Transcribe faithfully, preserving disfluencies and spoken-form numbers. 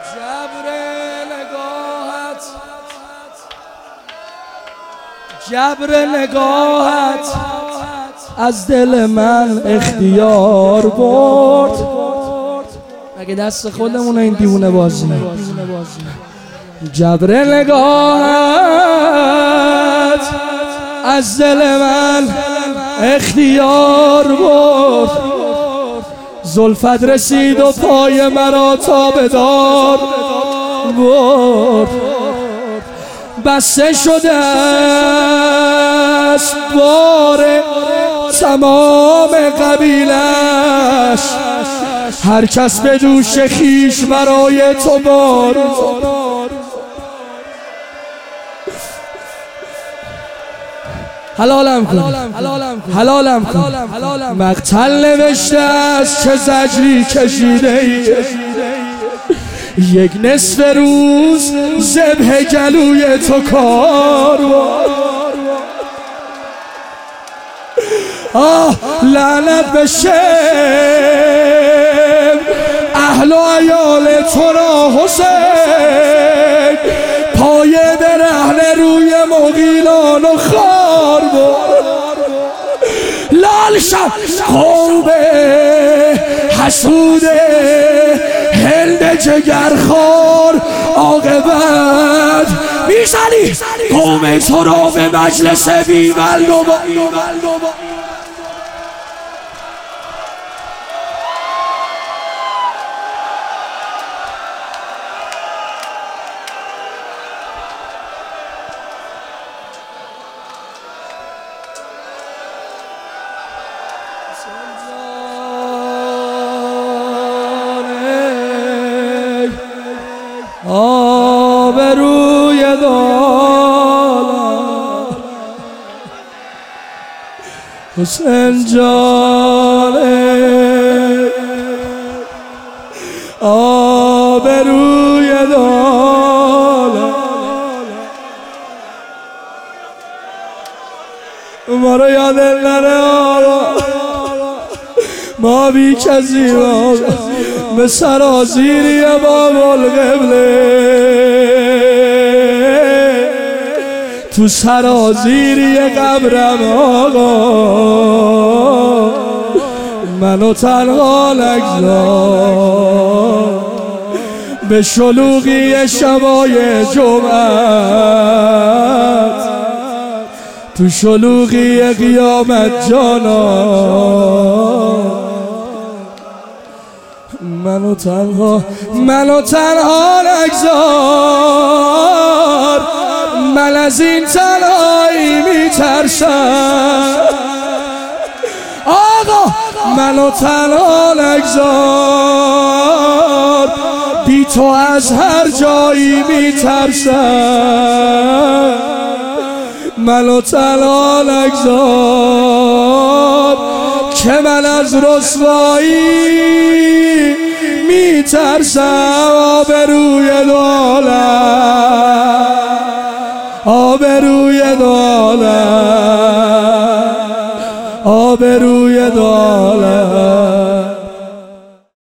جبر نگاهت جبر نگاهت از دل من اختیار برد. مگه دست خودمون این دیوونه بازی؟ جبر نگاهت از دل من اختیار برد. زلفت رسید و پای مرا تابدار برد. بسته شده است بار تمام قبیلش، هر کس به دوش خیش برای تو بار. حلالم کن حلالم کن مقتل نوشته است چه زجری کشیده ای، یک نصف روز ذبح گلوی تو کار. آه لعنت به شم اهل و عیال تو را حسین، پای برهنه روی مغیلان و خار برد. لال شب قوم حسود هند جگرخوار، عاقبت میزنی قوم تو را به مجلس بی‌معلوم. آبروی دولت حسین جانه، آبروی دولت ما رو یاد نره آقا، ما بی کسی آقا به سرازیری باب القبله، تو سرازیری قبرم آقا منو تنها نگذار، به شلوغی شبای جمعت تو شلوغی قیامت جانا منو تنها منو تنها نگذار، من از این تنهایی میترسم آقا، منو تنها نگذار، بی تو از هر جایی میترسم، منو تنها نگذار که من از رسوایی میترسم. آبروی دولت آبروی دولت آبروی دولت